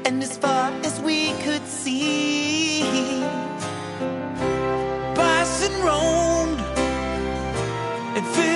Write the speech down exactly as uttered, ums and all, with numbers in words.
and as far as we could see, bison roamed and filled